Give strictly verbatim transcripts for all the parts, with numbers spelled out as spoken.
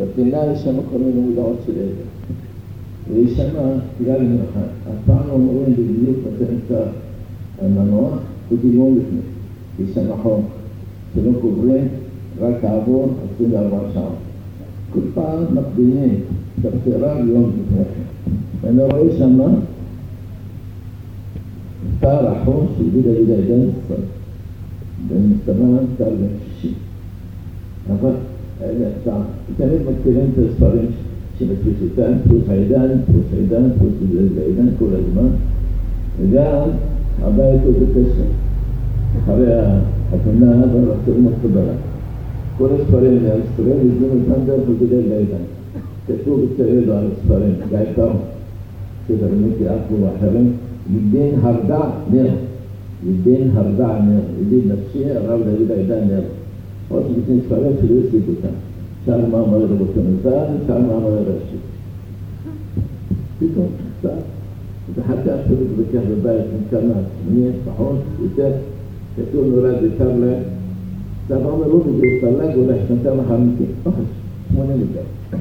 בפינה יש שם כל מיני מודעות של עבר. ויש שם תפילה למנחה. הפעם אומרים בדיוק נותן את המנוח ודימון לפני. יש שם חום שלא קוברים, רק עבור עשרים וארבע שעות. כל פעם מקדימים את הפטירה ביום לפני. ואני רואה שם מספר החום של בידה בידה עידן ישראל. במסתמן תל בן שישי. אבל תמיד מכירים את הספרים שמדפיסותם, דפוס העידן, דפוס העידן, דפוס העידן כל הזמן. וגם הבית הוא בקשר. אחרי החתונה והרצון הקבלה. כל הספרים מהישראל יזום אותם דרך וגדל לעידן. כתוב בצעידו על הספרים, בעיקר שתרמיתי אחו ואחרים, ידין הרדע נר. ידין הרדע נר. ידין נפשי, הרב דוד העידן נר. עוד שבטים ספרים שלא יסליק אותם. שאר מאמר רבותנותן, שאר מאמר רשי. פתאום, קצת. וחכה אפילו לבקח בבית עם כמה, שמונה, פחות, יותר. כתוב נולד בטרלק. סבא אומר לו בדיוק, טרלק אולי שנתיים אחר מכן. פחות, שמונה מכן.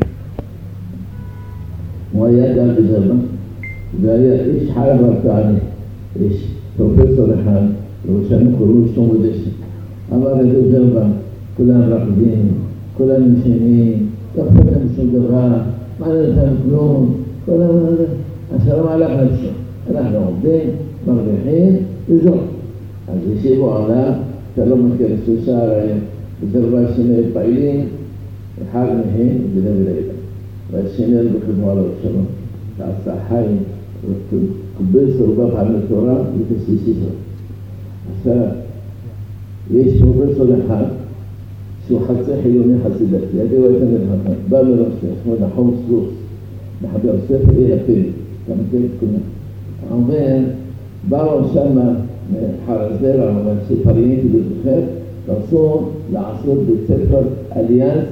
הוא היה גם בזרבה. והיה איש חייב הרתעני. איש פרופסור אחד, ראשנו קוראים שלום ודשי. אמר איזה זרבה. כולם רחבים, כולם משנים, לא אכפת להם שום דבר, מה נתן כלום, כולם השלום הלך נפשו. אנחנו עובדים, מרוויחים, וזהו. אז ישיבו עליו, אתה לא מכיר שלושה בזרבה שני פעילים, אחד מהם זה דוד העידן. והשני זה בחזמו עליו שלום. שעשה חיים, וקבל סורבה פעם לתורה, ותסיסי זאת. עכשיו, יש פרופסור אחד, שהוא חצי חילוני חסידתי, יגיעו את המלחמה, בא מראשי, שמו נחום סלוס, מחבר ספר אי הפיל, אתה מכיר את כולם. אומר, באו שם מחרזרה, אבל שפרייתי לזוכר, רצו לעשות בית ספר אליאנס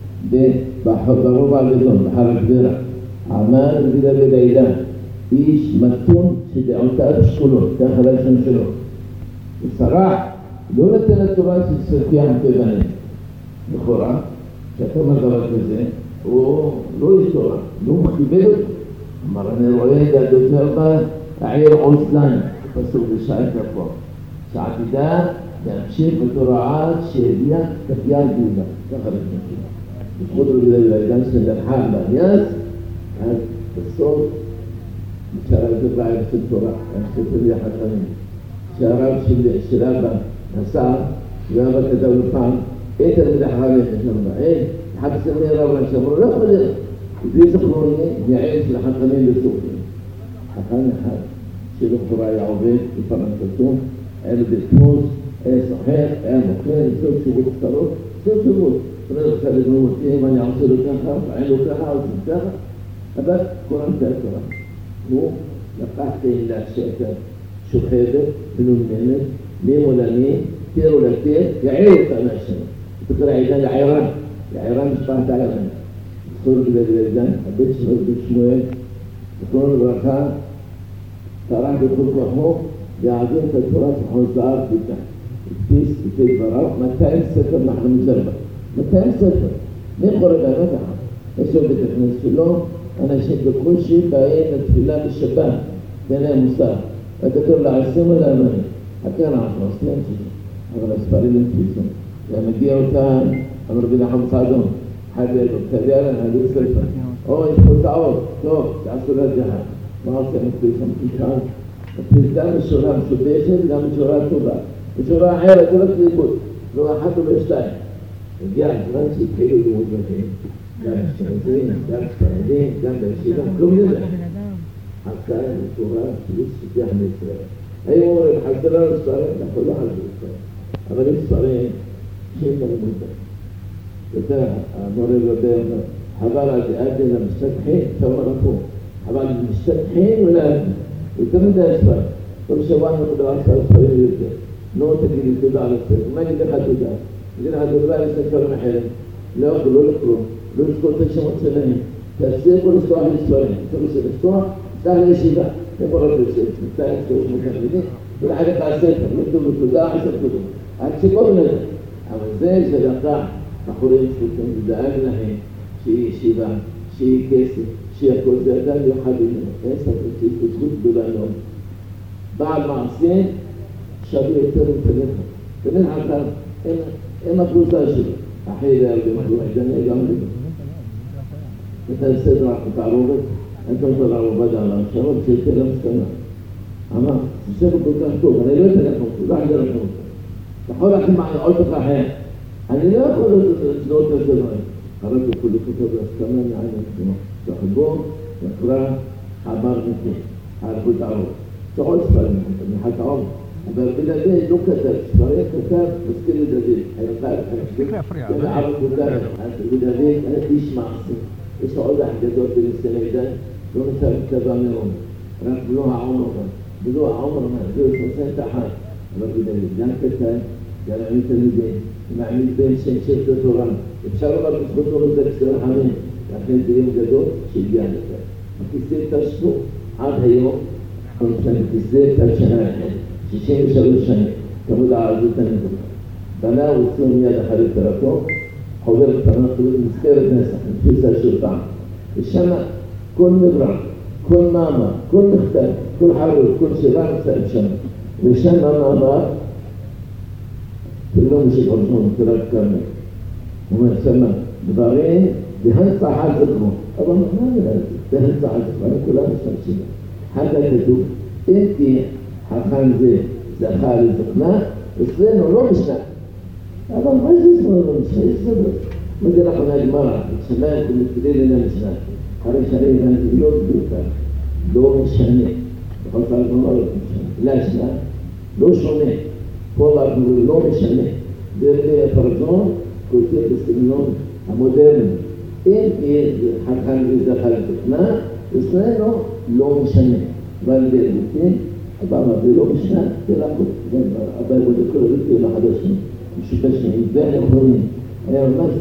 ברובע הגדול, בחר גבירה. עמד ודוד העידן, איש מתון שדעותיו שקולות, ככה לשם שלו. ושרח, לא נתן לתורה שצריכה המתבנים. לכאורה, שאתה אומר דבר כזה, הוא לא יש תורה, לא מכיבד אותו. אמר, אני רואה את הדותר בה, העיר עוזלן, פסוק בשעה כפה. שעתידה להמשיך בתורה עד שהביאה תביעה גדולה. ככה לפני. בזכות רבי העידן שנרחב בענייס, אז בסוף נשאר על זה בעיה של תורה, אני חושב לי החתנים. שהרב של אבא נסע, ואבא כתב לו פעם, אין תלמיד החרם, יש לנו בעין, אחד סמי הרב ראש אמרו, לא יכול להיות, ובלי זכרוני, יעין של החתנים לסופים. חתן אחד, שלכאורה היה עובד, בפרנסתו, היה לו בתמוז, היה סוחר, היה מוכר, סוף שירות קצרות, סוף שירות. זאת אומרת, עכשיו לגמור אותי, אם אני עושה לו ככה, פעין לו ככה, עושה ככה, אבל קוראים את התורה. הוא לקח תהילת שקר, שוחדת, מלומנת, ממולני, תיר ולתיר, יעיר אותה מהשם. תקרא עידן לעירן, לעירן משפחת העירן. זכור בגלל עידן, הבית שלו בית שמואל, זכור לברכה, טרח בכל כוחו, ויעזור את התורה שחוזר ביתה. הדפיס בפי דבריו, מאתיים ספר אנחנו מזרבה. מאתיים ספר. מי קורא באמת אחת? יש לו בית הכנסת שלו, אנשים בקושי באים לתפילה בשבת, תן להם מוסר. וכתוב לעשים על האמנים. הכן אנחנו עושים שזה. אבל הספרים הם תפיסים. ומגיע אותם, אמר בי נחם צעדון, חדל, תביע להם, הלו ספר. או, יש פה טעות, טוב, תעשו לה ג'הד. מה עושה הם תפיסים? תשען. תפיס גם בשורה משודשת, גם בשורה טובה. בשורה אחרת, זה לא תליבות. לא אחת ולא שתיים. הגיע הזמן שהתחילו לימוד מהם. גם אשכנזים, גם ספרדים, גם בישיבה, כלום לזה. עשה בצורה שליש שפיח מישראל. היו אומרים, חסר לנו ספרים, אנחנו לא חסר ספרים. אבל יש ספרים שאין לנו מותר. יותר, המורה יודע, חבל על דעתי למשתתחים, שאומר רפו. אבל משתתחים ולעד. יותר מדי ספרים. כל שבוע אנחנו מדבר עשרה ספרים יותר. לא תגיד לי תודה על הספר. מה יגיד לך תודה? יגיד לך תודה על ספרים אחרים. לא, לא לקרוא. לא לזכור את השמות שלהם. תעשה כל לפתוח לספרים. כל לפתוח, תפתח לישיבה. איפה לא תעשה? תפתח לספרים שמתחלידים. ולחלק הספר. לא כתוב לו תודה, עשר תודה. עד שכל נדע. אבל זה שלקח, בחורים פשוטים, ודאג להם, שהיא ישיבה, שיהיה כסף, שיהיה הכל, זה אדם יוחד ממנו, אין ספק שיש לו זכות גדולה מאוד. בעל מעשה שווה יותר מתלך. תלך עליו, אין הפרוטה שלו. אחרי זה הרבה מחלו עידני גם לבו. אתה בסדר לך את הערובת, אתה נותן לערובת על המשאבות שיותר למסקנה. אמר, זה ספר כל כך טוב, אני לא אתן לכם אותו, לא אתן לכם אותו. אתה יכול להכין מעלות לך אחר. אני לא יכול לזנות את זה דברים. קראתי כולי כתוב להסכמה מעין עצמו. תחבור, נקרא, עבר נקי, הערבות הערוב. זה עוד ספרים, מחלת הערוב. אבל בלעדי לא כתב, ספרים כתב, מזכיר לדוד. תפסיק להפריע. ולערב כתב, בלעדי, איש מעשי. יש לו עוד החדדות בנושא מידן, לא נשאר כתבה מרום. רק בלו העומר, בלו העומר, זה נושא תחת. אבל בלעדי, גם כתב, גם עמית תלמידים, מעמיד בין שם של התורה. אפשר לומר בזכותו לזה כסר חמים, לכן זה יום גדול שהגיע לזה. הכיסא תשפו עד היום, הכיסא תשנה, שישים ושלוש שנים, כבוד העזות הנדמה. בנה וצאו מיד אחרי תרתו, חובר קטנה, מזכרת נסח, תפיסה של פעם. ושם כל מברק, כל מאמר, כל מכתב, כל חרוד, כל שירה נמצאים שם. ושם המאמר, כלום שברזון, כלום כרמל. הוא אומר שמה, דברים, בהנצחת זכרו. אבל מה נראה את זה? בהנצחת זכרו, כולם משתמשים. חגה כתוב, אם כי חכם זה זכה לזכנה, אצלנו לא משנה. אבל מה זה זכנה לא משנה? יש סדר. מה זה נכון הגמרא? שמיים כמתקדם לנה משנה. אחרי שנים הבנתי לא בדיוקה, לא משנה. בכל פעם הגמרא לא משנה. לא שנה, לא שונה. פה אנחנו לא משנה. דרך הפרזון, כותב בסגנון המודרני. אם חכם וזכה לזכנה, אצלנו לא משנה. אבל דרכי, אבל זה לא משנה, זה לחוד. אבל זה כל הדרכי לחדשים, משותשים, ונכונים. היה ממש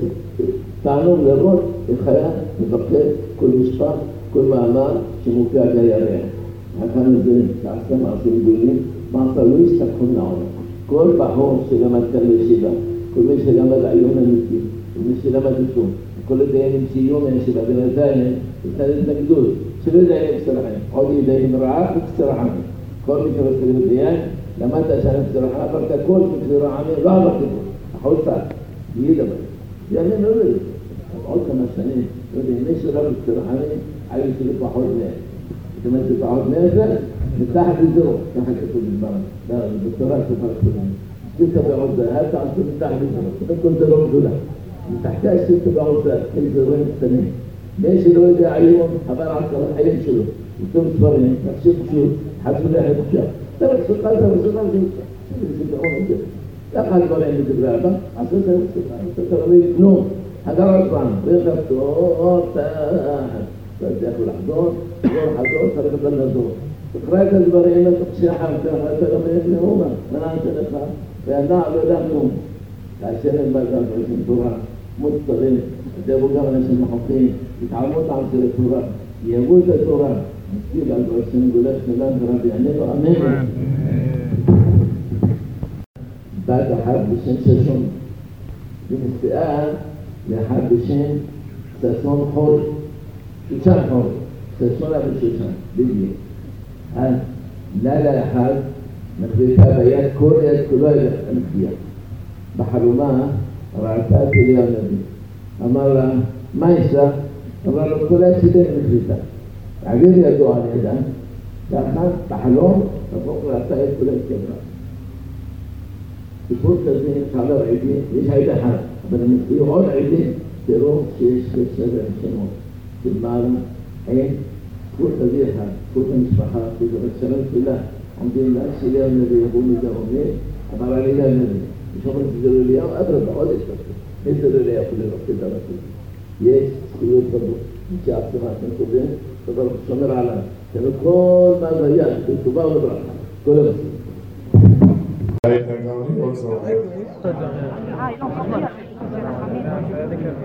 תענוג לראות איך היה מבקר כל משפט, כל מאמר שמופיע על הירח. החכם הזה שעשה מעשים גדולים, מעשה לא הסתכחו לעולם. כל בחור שלמד כאן בישיבה, כל מי שלמד עיון אמיתי, כל מי שלמד איתו, כל הדיינים שיום הישיבה, בינתיים, יצא להתנגדות, שלא דיינים בסרחים, עוד ידיינים רעה ובסרחים. כל מי שרוצה להיות דיין, למדת שאני בסרחים, עברת כל בסרחים, לא עברתי פה, החוצה, ידע בהם. יאמין לא יודע, עוד כמה שנים, לא יודע, מי שרב בסרחים, היו שלי פחות מהם. זאת אומרת, זה פחות מהם, מתחת לזרו, ככה כתוב בזמן, בדוקטורט סופר כתובים. שתית בעוד זה, אל תעשו מתחת לזרו, קודם כל זה לא גדולה. מתחתיה שתית בעוד זה, כאלה זרועים קטנים. מי שלא יודע היום, חבר על כל החיים שלו, יותר ספרים, תחשיב פשוט, חשו להחד עכשיו. אתה מסוכן, אתה מסוכן, זה גאון את זה. ככה הדברים מדברי אבא, עשו את זה מסוכן, אתה רבי כלום. חדר עוד פעם, וחפתו, תחת. אתה יכול לחזור, לחזור, לחזור, צריך לדבר לזור. תקרא את הדברים, תחשיח ככה, אתה גם אין נאומה, מנעת לך, וידע לא ידע כלום. כאשר אין בזה דברים תורה, מוצרים, ידעו גם אנשים מחוקים, יתעלמות על זה לתורה, יאהבו את התורה, מסתיב על דרשים גולש נלן ורבי עננו, אמן. בת אחת בשם ששון, ונשאה לאחד בשם ששון חול, שושן חול, ששון אבו שושן, בדיוק. אז לילה אחד מחליטה ביד, כל יד כולו הנביאה. בחלומה ראתה את אליהו הנביא. אמר לה, מה יש לך? אמר לו, כל יד שלי מחליטה. העביר ידו על ידה, ואחת בחלום, תבוך ראתה את כל יד כברה. סיפור כזה, חבר עידי, יש עיד אחד, אבל הם יהיו עוד עידים, תראו שיש סדר שמות. של מעלה, אין, סיפור כזה אחד, סיפור המשפחה, סיפור השלום שלה, עומדים לה, שאליהו הנביא יבוא מדרומי, אמר על אליהו הנביא. ושאומרים שזה לא אליהו, אדרבה, עוד יש כזה. איזה לא אליהו יכול לראות את הרצון. יש זכויות רבות, שעצמה אתם קובעים, אבל שומר עליו. כלומר, כל מה זה היה, בטובה וברכה, כל המסים.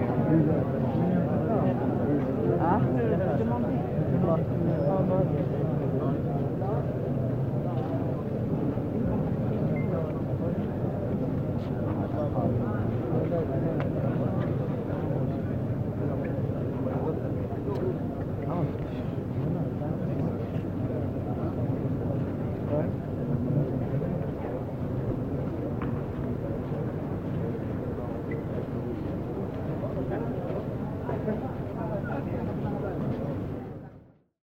Ah, je demandais.